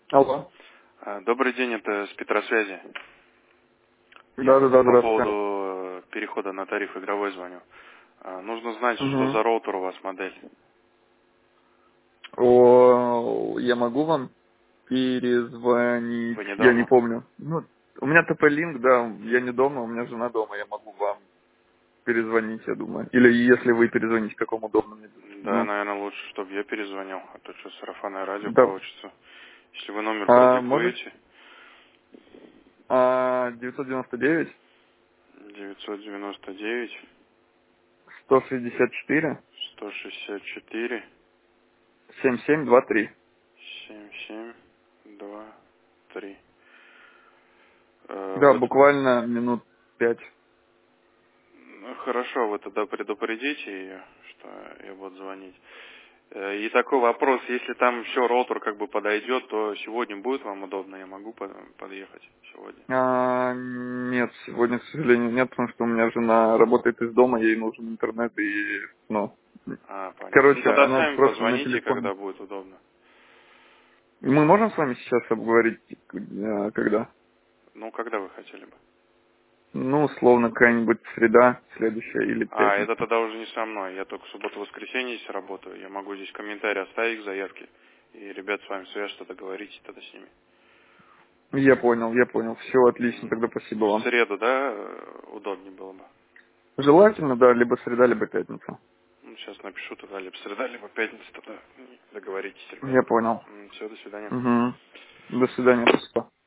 Алло. Добрый день, это с Петросвязи. Я Да-да-да, по здравствуйте. поводу перехода на тариф игровой звоню. Нужно знать, что Угу. за роутер у вас модель. Я могу вам перезвонить? Вы не Я не дома? помню. Ну, у меня ТП-линк, да, я не дома, у меня жена дома, я могу вам перезвонить, я думаю. Или если вы перезвоните, какому удобно мне будет. Да, Ну, наверное, лучше, чтобы я перезвонил, а то что сарафанное радио да. получится. Если вы номер Может, продиктуете, 999 999 164 164 7723. 7723. Да, Вот, буквально минут 5. ну, хорошо, вы тогда предупредите ее, что я буду звонить. И такой вопрос, если там все роутер как бы подойдет, то сегодня будет вам удобно, я могу подъехать сегодня. Нет, сегодня, к сожалению, нет, потому что у меня жена работает из дома, ей нужен интернет и, ну, Понятно. Ну короче, тогда она сами просто на позвоните, телефоне. когда будет удобно. Мы можем с вами сейчас обговорить, когда? Ну, когда вы хотели бы? Ну, условно, какая-нибудь среда следующая или Это пятница. тогда уже не со мной, я только субботу-воскресенье здесь работаю, я могу здесь комментарий оставить к заявке, и ребят с вами свяжутся, договоритесь тогда с ними. Я понял. Все отлично, тогда спасибо В вам. среду, да, удобнее было бы? Желательно, да, либо среда, либо пятница. Ну, сейчас напишу тогда, либо среда, либо пятница, тогда договоритесь с Я ребятами. понял. Все, до свидания. Угу. До свидания, спасибо.